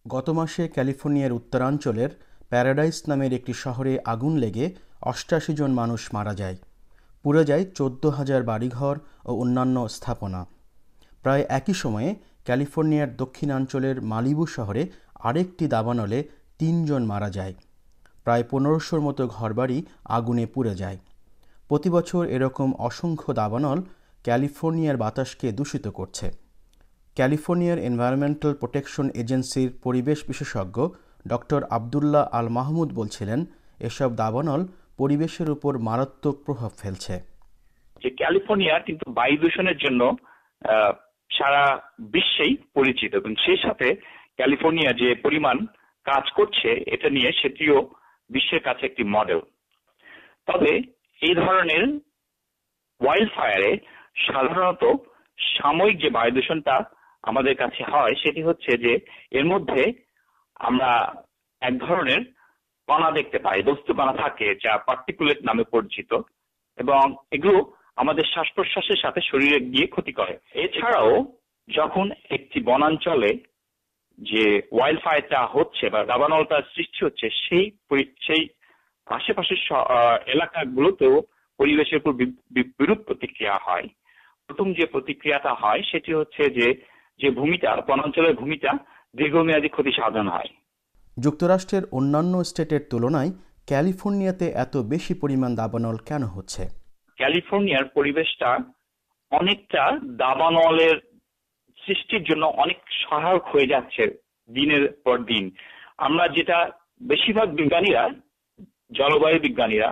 গত মাসে ক্যালিফোর্নিয়ার উত্তরাঞ্চলের প্যারাডাইস নামের একটি শহরে আগুন লেগে ৮৮ জন মানুষ মারা যায়। পুড়ে যায় ১৪,০০০ বাড়িঘর ও অন্যান্য স্থাপনা। প্রায় একই সময়ে ক্যালিফোর্নিয়ার দক্ষিণাঞ্চলের মালিবু শহরে আরেকটি দাবানলে ৩ জন মারা যায়। প্রায় ১৫০০র মতো ঘরবাড়ি আগুনে পুড়ে যায়। প্রতি বছর এরকম অসংখ্য দাবানল ক্যালিফোর্নিয়ার বাতাসকে দূষিত করছে। ক্যালিফোর্নিয়ার এনভায়রনমেন্টাল প্রোটেকশন এজেন্সির পরিবেশ বিশেষজ্ঞ ডক্টর আবদুল্লাহ আল মাহমুদ বলছিলেন, এসব দাবানল পরিবেশের উপর মারাত্মক প্রভাব ফেলছে। যে ক্যালিফোর্নিয়া কিন্তু বায়ু দূষণের জন্য সারা বিশ্বেই পরিচিত, এবং সেই সাথে ক্যালিফোর্নিয়া যে পরিমাণ কাজ করছে এটা নিয়ে সেটিও বিশ্বের কাছে একটি মডেল। তবে এই ধরনের ওয়াইল্ড ফায়ারে সাধারণত সাময়িক যে বায়ু দূষণটা আমাদের কাছে হয় সেটি হচ্ছে যে এর মধ্যে আমরা এক ধরনের কণা দেখতে পাই, বস্তু কণা থাকে যা পার্টিকুলেট নামে পরিচিত, এবং এগুলো আমাদের শ্বাস প্রশ্বাসের সাথে শরীরে গিয়ে ক্ষতি করে। এছাড়াও যখন একটি বনাঞ্চলে যে ওয়াইল্ড ফায়ারটা হচ্ছে বা দাবানলটা সৃষ্টি হচ্ছে সেই আশেপাশের এলাকাগুলোতেও পরিবেশের উপর বিরূপ প্রতিক্রিয়া হয়। প্রথম যে প্রতিক্রিয়াটা হয় সেটি হচ্ছে যে ভূমিটা, বনাঞ্চলের ভূমিটা দীর্ঘমেয়াদী ক্ষতি সাধন হয়। যুক্তরাষ্ট্রের অন্যান্য স্টেটের তুলনায় ক্যালিফোর্নিয়াতে এত বেশি পরিমাণ দাবানল কেন হচ্ছে? ক্যালিফোর্নিয়ার পরিবেশটা অনেকটা দাবানলের সৃষ্টির জন্য অনেক সহায়ক হয়ে যাচ্ছে দিনের পর দিন। আমরা যেটা বেশিরভাগ বিজ্ঞানীরা, জলবায়ু বিজ্ঞানীরা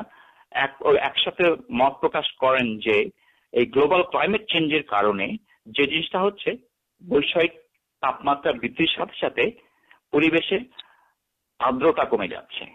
একসাথে মত প্রকাশ করেন যে এই গ্লোবাল ক্লাইমেট চেঞ্জের কারণে যে জিনিসটা হচ্ছে, বৈশ্বিক তাপমাত্রা বৃদ্ধির সাথে সাথে পরিবেশে আর্দ্রতা কমে যাচ্ছে,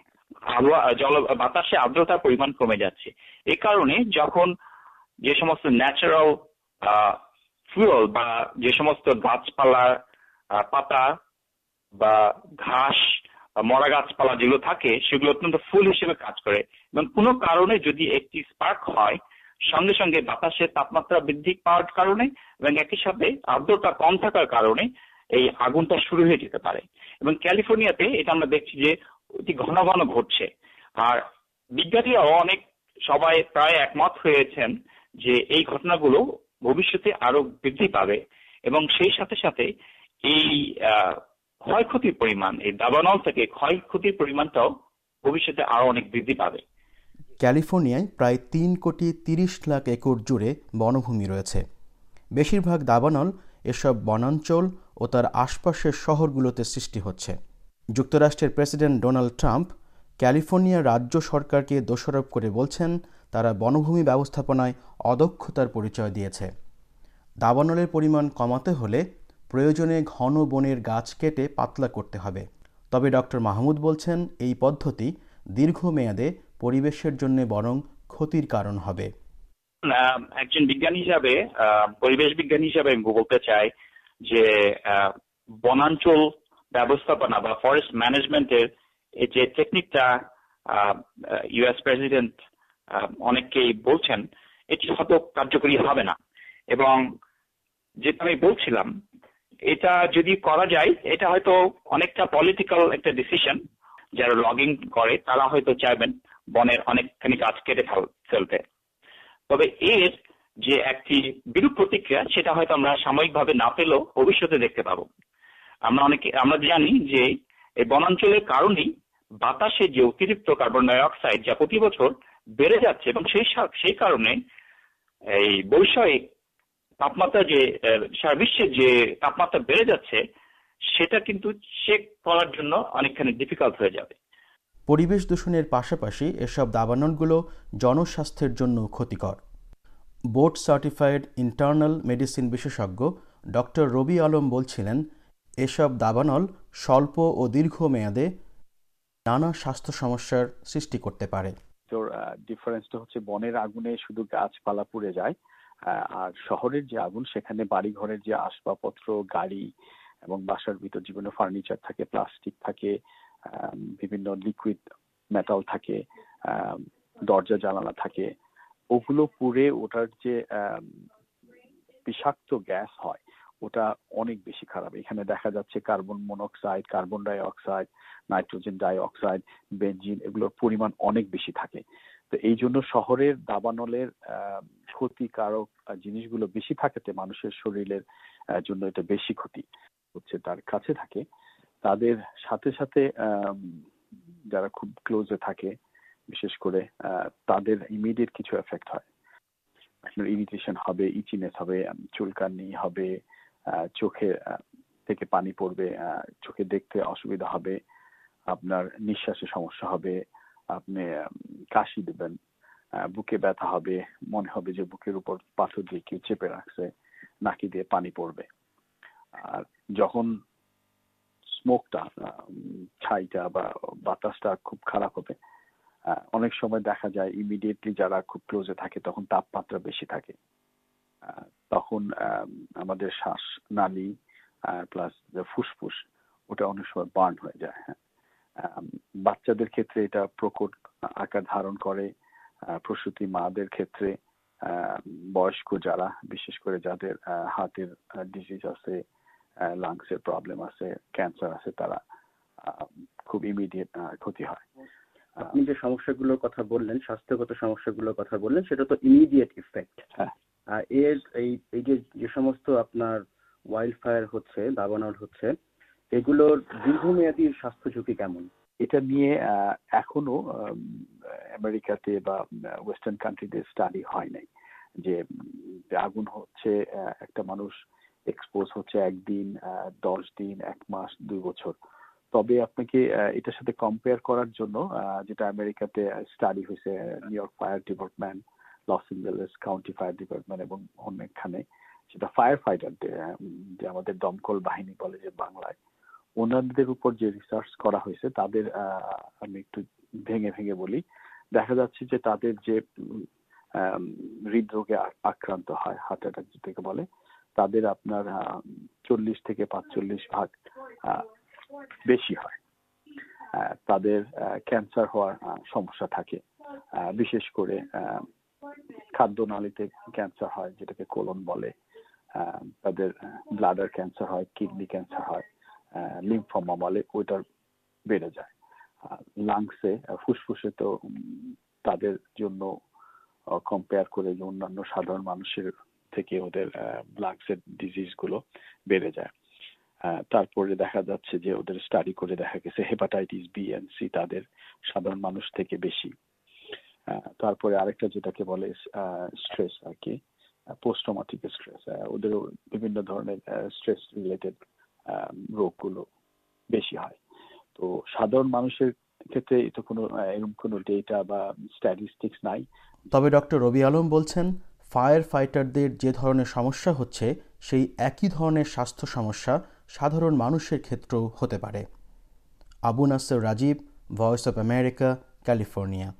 বাতাসে আর্দ্রতার পরিমাণ কমে যাচ্ছে। এই কারণে যখন যে সমস্ত ন্যাচারাল ফুয়েল বা যে সমস্ত গাছপালার পাতা বা ঘাস বা মরা গাছপালা যেগুলো থাকে সেগুলো অত্যন্ত ফুল হিসেবে কাজ করে, এবং কোনো কারণে যদি একটি স্পার্ক হয় সঙ্গে সঙ্গে বাতাসের তাপমাত্রা বৃদ্ধি পাওয়ার কারণে এবং একই সাথে আর্দ্রতা কম থাকার কারণে এই আগুনটা শুরু হয়ে যেতে পারে। এবং ক্যালিফোর্নিয়াতে এটা আমরা দেখছি যে অতি ঘন ঘন ঘটছে। আর বিজ্ঞানীরাও সবাই প্রায় একমত হয়েছেন যে এই ঘটনাগুলো ভবিষ্যতে আরো বৃদ্ধি পাবে, এবং সেই সাথে সাথে এই ক্ষয়ক্ষতির পরিমাণ, এই দাবানল থেকে ক্ষয়ক্ষতির পরিমাণটাও ভবিষ্যতে আরো অনেক বৃদ্ধি পাবে। ক্যালিফোর্নিয়ায় প্রায় ৩,৩০,০০,০০০ একর জুড়ে বনভূমি রয়েছে। বেশিরভাগ দাবানল এসব বনাঞ্চল ও তার আশপাশের শহরগুলোতে সৃষ্টি হচ্ছে। যুক্তরাষ্ট্রের প্রেসিডেন্ট ডোনাল্ড ট্রাম্প ক্যালিফোর্নিয়া রাজ্য সরকারকে দোষারোপ করে বলছেন, তারা বনভূমি ব্যবস্থাপনায় অদক্ষতার পরিচয় দিয়েছে। দাবানলের পরিমাণ কমাতে হলে প্রয়োজনে ঘন বনের গাছ কেটে পাতলা করতে হবে। তবে ডক্টর মাহমুদ বলছেন, এই পদ্ধতি দীর্ঘমেয়াদে পরিবেশের জন্য বরং ক্ষতির কারণ হবে। একজন বিজ্ঞানী হিসাবে, পরিবেশ বিজ্ঞানী হিসাবে আমি বলতে চাই যে বনাঞ্চল ব্যবস্থাপনা বা ফরেস্ট ম্যানেজমেন্টের এই যে টেকনিকটা ইউএস প্রেসিডেন্ট অনেককেই বলছেন, এটি হয়তো কার্যকরী হবে না। এবং যেটা আমি বলছিলাম, এটা যদি করা যায় এটা হয়তো অনেকটা পলিটিক্যাল একটা ডিসিশন। যারা লগিং করে তারা হয়তো চাইবেন বনের অনেকখানি গাছ কেটে ফেলতে। তবে এর যে একটি বিরূপ প্রতিক্রিয়া সেটা হয়তো আমরা সাময়িকভাবে না পেলেও ভবিষ্যতে দেখতে পাবো। আমরা জানি যে এই বনাঞ্চলের কারণেই বাতাসে যে অতিরিক্ত কার্বন ডাই অক্সাইড যা প্রতি বছর বেড়ে যাচ্ছে, এবং সেই কারণে এই বৈশ্বিক তাপমাত্রা যে সারা বিশ্বের যে তাপমাত্রা বেড়ে যাচ্ছে সেটা কিন্তু চেক করার জন্য অনেকখানি ডিফিকাল্ট হয়ে যাবে। পরিবেশ দূষণের পাশাপাশি এসব দাবানলগুলো জনস্বাস্থ্যের জন্য ক্ষতিকর। বোর্ড সার্টিফাইড ইন্টারনাল মেডিসিন বিশেষজ্ঞ ডক্টর রবি আলম বলছিলেন, এসব দাবানল স্বল্প ও দীর্ঘমেয়াদে নানা স্বাস্থ্য সমস্যার সৃষ্টি করতে পারে। ডিফারেন্সটা হচ্ছে বনের আগুনে শুধু গাছপালা পুড়ে যায়, আর শহরের যে আগুন সেখানে বাড়ি ঘরের যে আসবাবপত্র, গাড়ি এবং বাসার ভিতর বিভিন্ন ফার্নিচার থাকে, প্লাস্টিক থাকে, বিভিন্ন লিকুইড মেটাল থাকে, দরজা জানালা থাকে, ওগুলো পুড়ে ওটার যে বিষাক্ত গ্যাস হয় ওটা অনেক বেশি খারাপ। এখানে দেখা যাচ্ছে carbon monoxide, carbon dioxide, nitrogen dioxide, benzene এগুলোর পরিমাণ অনেক বেশি থাকে। তো এই জন্য শহরের দাবানলের ক্ষতিকারক জিনিসগুলো বেশি থাকাতে মানুষের শরীরের জন্য এটা বেশি ক্ষতি হচ্ছে তার কাছে থাকে। তাদের সাথে সাথে যারা খুব ক্লোজে থাকে বিশেষ করে তাদের ইমিডিয়েট কিছু এফেক্ট হয়। আপনার ইরিটেশন হবে, ইচিনেস হবে, চুলকানি হবে, চোখে থেকে পানি পড়বে, চোখে দেখতে অসুবিধা হবে, আপনার নিঃশ্বাসে সমস্যা হবে, আপনি কাশি দেবেন, বুকে ব্যথা হবে, মনে হবে যে বুকের উপর পাথর দিয়ে কেউ চেপে রাখছে, নাকি দিয়ে পানি পড়বে। আর যখন স্মোকটা, ছাইটা বা বাতাসটা খুব খারাপ হবে, অনেক সময় দেখা যায় ইমিডিয়েটলি যারা খুব ক্লোজে থাকে তখন তাপমাত্রা বেশি থাকে, তখন আমাদের শ্বাস নালী প্লাস ফুসফুস ওটা অনেক সময় বার্ন হয়ে যায়। বাচ্চাদের ক্ষেত্রে এটা প্রকট আকার ধারণ করে, প্রসূতি মাদের ক্ষেত্রে, বয়স্ক যারা বিশেষ করে যাদের হার্টের ডিজিজ আছে, লাংসের প্রবলেম আছে, ক্যান্সার আছে, তারা খুব ইমিডিয়েট ক্ষতি হয়। আপনি যে সমস্যাগুলোর কথা বললেন, স্বাস্থ্যগত সমস্যাগুলোর কথা বললেন, সেটা তো ইমিডিয়েট ইফেক্ট। এর এই যে সমস্ত আপনার ওয়াইল্ড ফায়ার হচ্ছে, দাবানল হচ্ছে, এগুলোর দীর্ঘমেয়াদী স্বাস্থ্য ঝুঁকি কেমন? এটা নিয়ে এখনো আমেরিকাতে বা ওয়েস্টার্ন কান্ট্রিতে স্টাডি হয় নাই যে আগুন হচ্ছে একটা মানুষ এক্সপোজ হচ্ছে একদিন, 10 দিন, 1 মাস, 2 বছর। তবে আপনাকে এটার সাথে কম্পেয়ার করার জন্য যেটা আমেরিকাতে স্টাডি হয়েছে, New York fire department, Los Angeles county fire department এবং অনেকখানে, সেটা ফায়ার ফাইটারদের, যে আমাদের দমকল বাহিনী বলে যে বাংলায়, ওনাদের উপর যে রিসার্চ করা হয়েছে তাদের আমি একটু ভেঙে ভেঙে বলি। দেখা যাচ্ছে যে তাদের যে হৃদরোগে আক্রান্ত হয়, হার্ট অ্যাটাক যেটাকে বলে, তাদের আপনার 40 থেকে 45% বেশি হয়। তাদের ক্যান্সার হওয়ার সমস্যা থাকে, বিশেষ করে খাদ্যনালীতে ক্যান্সার হয় যেটাকে কোলন বলে, তাদের ব্লাডার ক্যান্সার হয়, কিডনি ক্যান্সার হয়, লিম্ফোমা বলে, ওইটার বেড়ে যায়। লাংসে, ফুসফুসে তো তাদের জন্য কম্পেয়ার করে যে অন্যান্য সাধারণ মানুষের থেকে ওদের লাংসের ডিজিজ গুলো বেড়ে যায়। তারপরে দেখা যাচ্ছে যে ওদের স্টাডি করে দেখা গেছে হেপাটাইটিস বি এন্ড সি তাদের সাধারণ মানুষ থেকে বেশি। তারপরে আরেকটা যেটাকে বলে স্ট্রেস আর কি, পোস্ট ট্রমাটিক স্ট্রেস, ওদের বিভিন্ন ধরনের স্ট্রেস রিলেটেড রোগগুলো বেশি হয়। তো সাধারণ মানুষের ক্ষেত্রে এটা কোনো এরকম কোনো ডেটা বা স্ট্যাটিস্টিক্স নাই। তবে ডক্টর রবি আলম বলছেন, ফায়ার ফাইটারদের যে ধরনের সমস্যা হচ্ছে সেই একই ধরনের স্বাস্থ্য সমস্যা সাধারণ মানুষের ক্ষেত্রেও হতে পারে। Abu Naser Rajib, Voice of America, California.